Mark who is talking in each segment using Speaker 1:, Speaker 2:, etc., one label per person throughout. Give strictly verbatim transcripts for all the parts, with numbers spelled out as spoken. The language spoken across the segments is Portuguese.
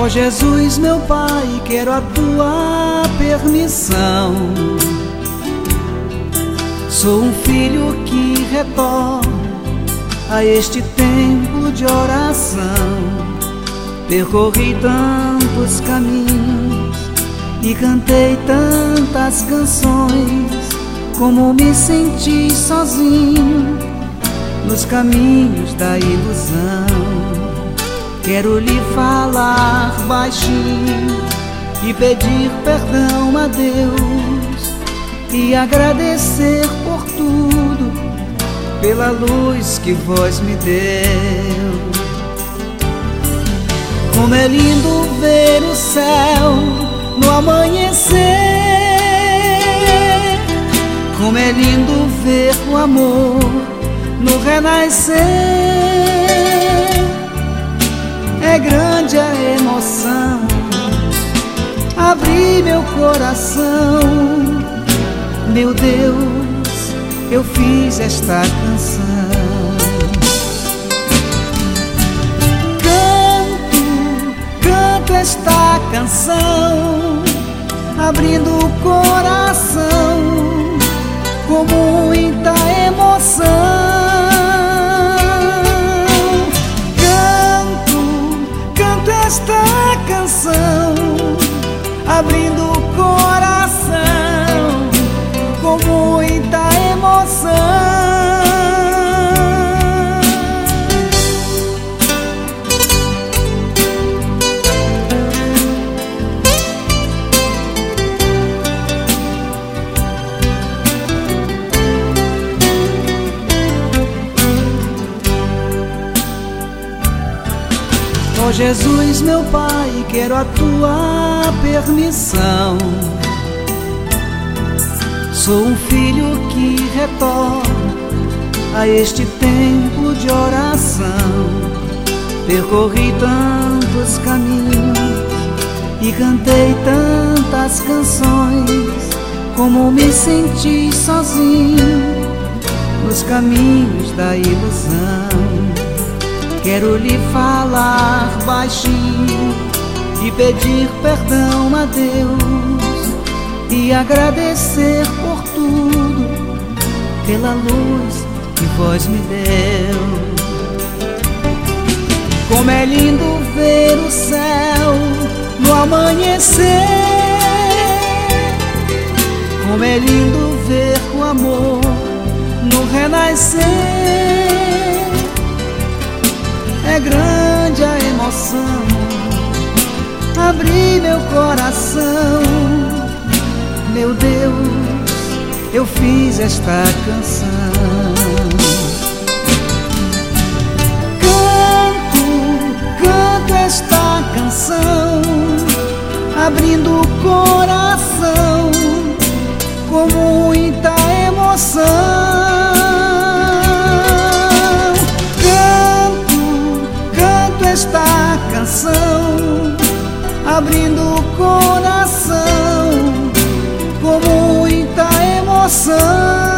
Speaker 1: Ó Jesus, meu Pai, quero a tua permissão. Sou um filho que retorna a este templo de oração. Percorri tantos caminhos e cantei tantas canções, como me senti sozinho nos caminhos da ilusão. Quero lhe falar baixinho e pedir perdão a Deus e agradecer por tudo, pela luz que vós me deu. Como é lindo ver o céu no amanhecer, como é lindo ver o amor no renascer. É grande a emoção, abri meu coração. Meu Deus, eu fiz esta canção. Canto, canto esta canção, abrindo o coração com muita emoção. Esta canção, abrindo o coração com muita emoção. Ó Jesus, meu Pai, quero a tua permissão. Sou um filho que retorna a este templo de oração. Percorri tantos caminhos e cantei tantas canções, como me senti sozinho nos caminhos da ilusão. Quero lhe falar baixinho e pedir perdão a Deus e agradecer por tudo, pela luz que vós me deu. Como é lindo ver o céu no amanhecer, como é lindo ver o amor no renascer. É grande a emoção, abri meu coração. Meu Deus, eu fiz esta canção. Canto, canto esta canção, abrindo o coração com muita emoção. Esta canção, abrindo o coração com muita emoção.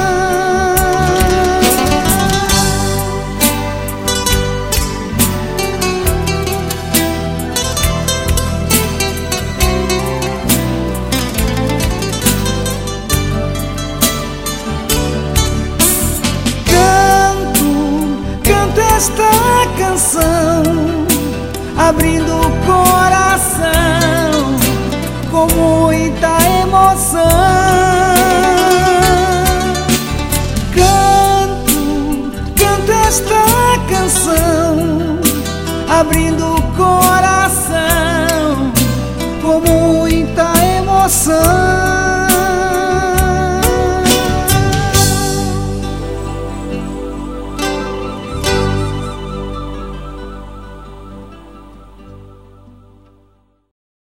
Speaker 1: Esta canção, abrindo o coração com muita emoção. Canto, canto esta canção, abrindo